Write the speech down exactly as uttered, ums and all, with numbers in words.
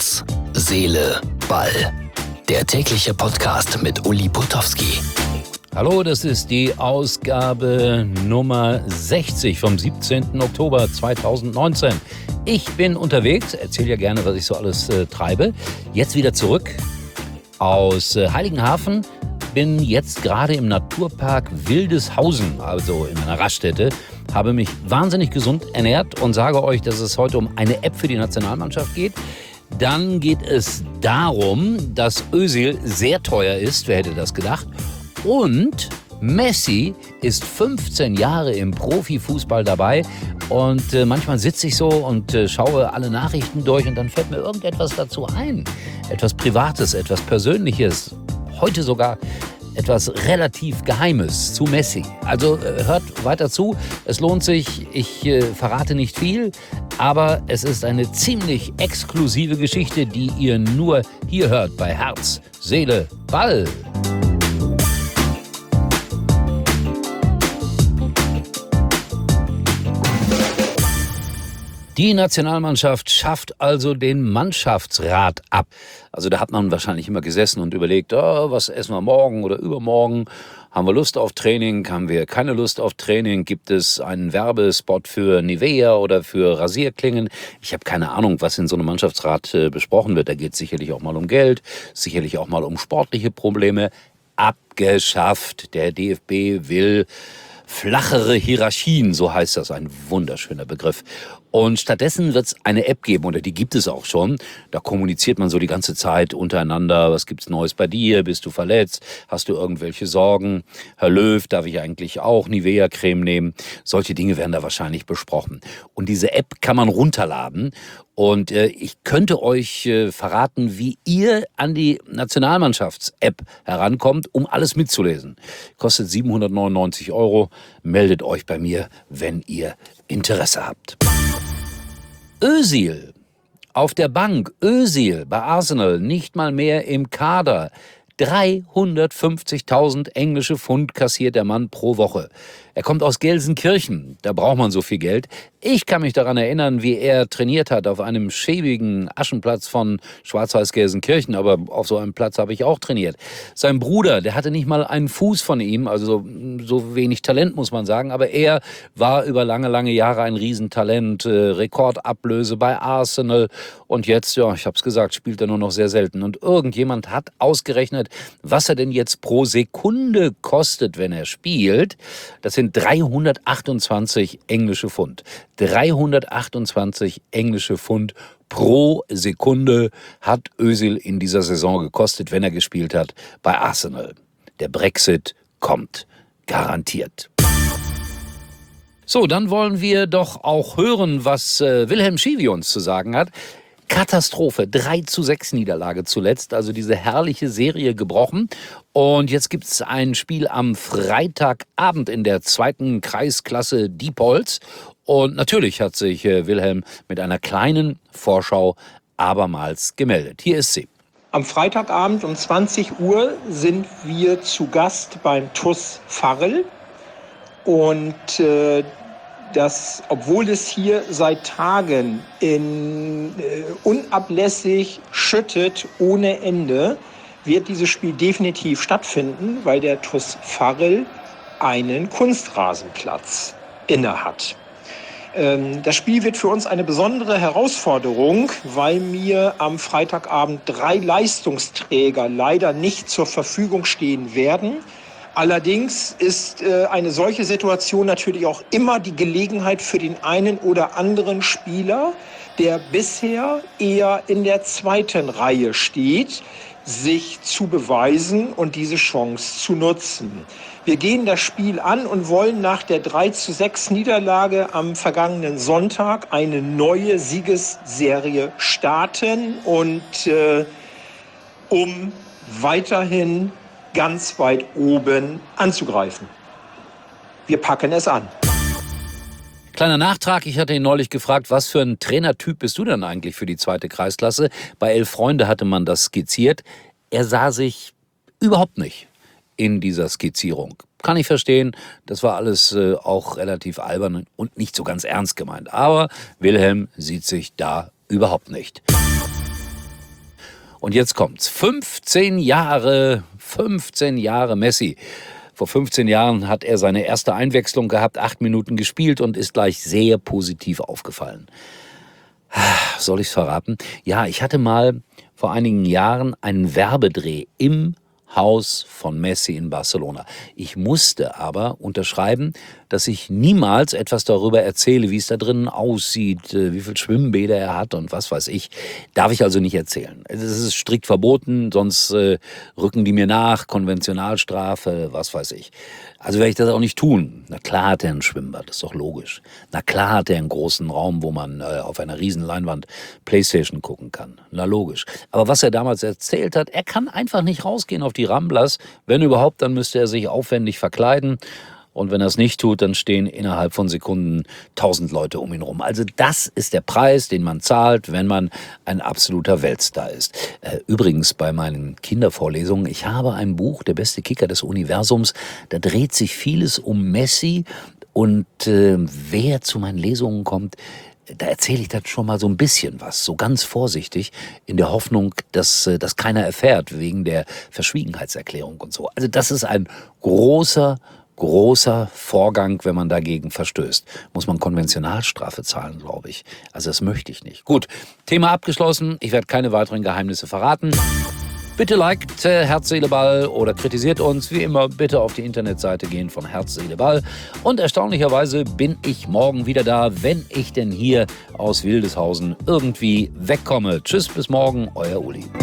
Herz, Seele, Ball. Der tägliche Podcast mit Uli Potowski. Hallo, das ist die Ausgabe Nummer sechzig vom siebzehnten Oktober zweitausendneunzehn. Ich bin unterwegs, erzähle ja gerne, was ich so alles äh, treibe. Jetzt wieder zurück aus äh, Heiligenhafen. Bin jetzt gerade im Naturpark Wildeshausen, also in einer Raststätte. Habe mich wahnsinnig gesund ernährt und sage euch, dass es heute um eine App für die Nationalmannschaft geht. Dann geht es darum, dass Özil sehr teuer ist, wer hätte das gedacht. Und Messi ist fünfzehn Jahre im Profifußball dabei. Und äh, manchmal sitze ich so und äh, schaue alle Nachrichten durch und dann fällt mir irgendetwas dazu ein. Etwas Privates, etwas Persönliches. Heute sogar etwas relativ Geheimes zu Messi. Also äh, hört weiter zu, es lohnt sich, ich äh, verrate nicht viel, aber es ist eine ziemlich exklusive Geschichte, die ihr nur hier hört bei Herz, Seele, Ball. Die Nationalmannschaft schafft also den Mannschaftsrat ab. Also da hat man wahrscheinlich immer gesessen und überlegt, oh, was essen wir morgen oder übermorgen? Haben wir Lust auf Training? Haben wir keine Lust auf Training? Gibt es einen Werbespot für Nivea oder für Rasierklingen? Ich habe keine Ahnung, was in so einem Mannschaftsrat äh, besprochen wird. Da geht es sicherlich auch mal um Geld, sicherlich auch mal um sportliche Probleme. Abgeschafft. Der D F B will flachere Hierarchien, so heißt das, ein wunderschöner Begriff. Und stattdessen wird es eine App geben, oder die gibt es auch schon. Da kommuniziert man so die ganze Zeit untereinander. Was gibt's Neues bei dir? Bist du verletzt? Hast du irgendwelche Sorgen? Herr Löw, darf ich eigentlich auch Nivea-Creme nehmen? Solche Dinge werden da wahrscheinlich besprochen. Und diese App kann man runterladen. Und äh, ich könnte euch äh, verraten, wie ihr an die Nationalmannschafts-App herankommt, um alles mitzulesen. Kostet siebenhundertneunundneunzig Euro. Meldet euch bei mir, wenn ihr Interesse habt. Özil auf der Bank, Özil bei Arsenal, nicht mal mehr im Kader. dreihundertfünfzigtausend englische Pfund kassiert der Mann pro Woche. Er kommt aus Gelsenkirchen, da braucht man so viel Geld. Ich kann mich daran erinnern, wie er trainiert hat auf einem schäbigen Aschenplatz von Schwarz-Weiß-Gelsenkirchen, aber auf so einem Platz habe ich auch trainiert. Sein Bruder, der hatte nicht mal einen Fuß von ihm, also so, so wenig Talent muss man sagen, aber er war über lange, lange Jahre ein Riesentalent, äh, Rekordablöse bei Arsenal und jetzt, ja, ich habe es gesagt, spielt er nur noch sehr selten. Und irgendjemand hat ausgerechnet, was er denn jetzt pro Sekunde kostet, wenn er spielt. Das sind dreihundertachtundzwanzig englische Pfund. dreihundertachtundzwanzig englische Pfund pro Sekunde hat Özil in dieser Saison gekostet, wenn er gespielt hat bei Arsenal. Der Brexit kommt garantiert. So, dann wollen wir doch auch hören, was äh, Wilhelm Schiwi uns zu sagen hat. Katastrophe, drei zu sechs Niederlage zuletzt, also diese herrliche Serie gebrochen. Und jetzt gibt es ein Spiel am Freitagabend in der zweiten Kreisklasse Diepholz. Und natürlich hat sich äh, Wilhelm mit einer kleinen Vorschau abermals gemeldet. Hier ist sie. Am Freitagabend um zwanzig Uhr sind wir zu Gast beim T U S Varel. Und äh, dass, obwohl es hier seit Tagen in, äh, unablässig schüttet ohne Ende, wird dieses Spiel definitiv stattfinden, weil der T U S Varel einen Kunstrasenplatz innehat. Ähm, das Spiel wird für uns eine besondere Herausforderung, weil mir am Freitagabend drei Leistungsträger leider nicht zur Verfügung stehen werden. Allerdings ist äh, eine solche Situation natürlich auch immer die Gelegenheit für den einen oder anderen Spieler, der bisher eher in der zweiten Reihe steht, sich zu beweisen und diese Chance zu nutzen. Wir gehen das Spiel an und wollen nach der drei zu sechs Niederlage am vergangenen Sonntag eine neue Siegesserie starten und äh, um weiterhin ganz weit oben anzugreifen. Wir packen es an. Kleiner Nachtrag, ich hatte ihn neulich gefragt, was für ein Trainertyp bist du denn eigentlich für die zweite Kreisklasse? Bei Elf Freunde hatte man das skizziert. Er sah sich überhaupt nicht in dieser Skizzierung. Kann ich verstehen, das war alles äh, auch relativ albern und nicht so ganz ernst gemeint. Aber Wilhelm sieht sich da überhaupt nicht. Und jetzt kommt's. fünfzehn Jahre, fünfzehn Jahre Messi. Vor fünfzehn Jahren hat er seine erste Einwechslung gehabt, acht Minuten gespielt und ist gleich sehr positiv aufgefallen. Soll ich's verraten? Ja, ich hatte mal vor einigen Jahren einen Werbedreh im Haus von Messi in Barcelona. Ich musste aber unterschreiben, dass ich niemals etwas darüber erzähle, wie es da drinnen aussieht, wie viele Schwimmbäder er hat und was weiß ich. Darf ich also nicht erzählen. Es ist strikt verboten, sonst äh, rücken die mir nach, Konventionalstrafe, was weiß ich. Also werde ich das auch nicht tun. Na klar hat er ein Schwimmbad, das ist doch logisch. Na klar hat er einen großen Raum, wo man äh, auf einer riesen Leinwand Playstation gucken kann. Na logisch. Aber was er damals erzählt hat, er kann einfach nicht rausgehen auf die Ramblas. Wenn überhaupt, dann müsste er sich aufwendig verkleiden. Und wenn er es nicht tut, dann stehen innerhalb von Sekunden tausend Leute um ihn rum. Also das ist der Preis, den man zahlt, wenn man ein absoluter Weltstar ist. Äh, übrigens bei meinen Kindervorlesungen, ich habe ein Buch, Der beste Kicker des Universums, da dreht sich vieles um Messi. Und äh, wer zu meinen Lesungen kommt, da erzähle ich dann schon mal so ein bisschen was, so ganz vorsichtig, in der Hoffnung, dass äh, das keiner erfährt, wegen der Verschwiegenheitserklärung und so. Also das ist ein großer Großer Vorgang, wenn man dagegen verstößt. Muss man Konventionalstrafe zahlen, glaube ich. Also das möchte ich nicht. Gut, Thema abgeschlossen. Ich werde keine weiteren Geheimnisse verraten. Bitte liked äh, Herz, Seele, Ball oder kritisiert uns. Wie immer, bitte auf die Internetseite gehen von Herz, Seele, Ball. Und erstaunlicherweise bin ich morgen wieder da, wenn ich denn hier aus Wildeshausen irgendwie wegkomme. Tschüss, bis morgen, euer Uli.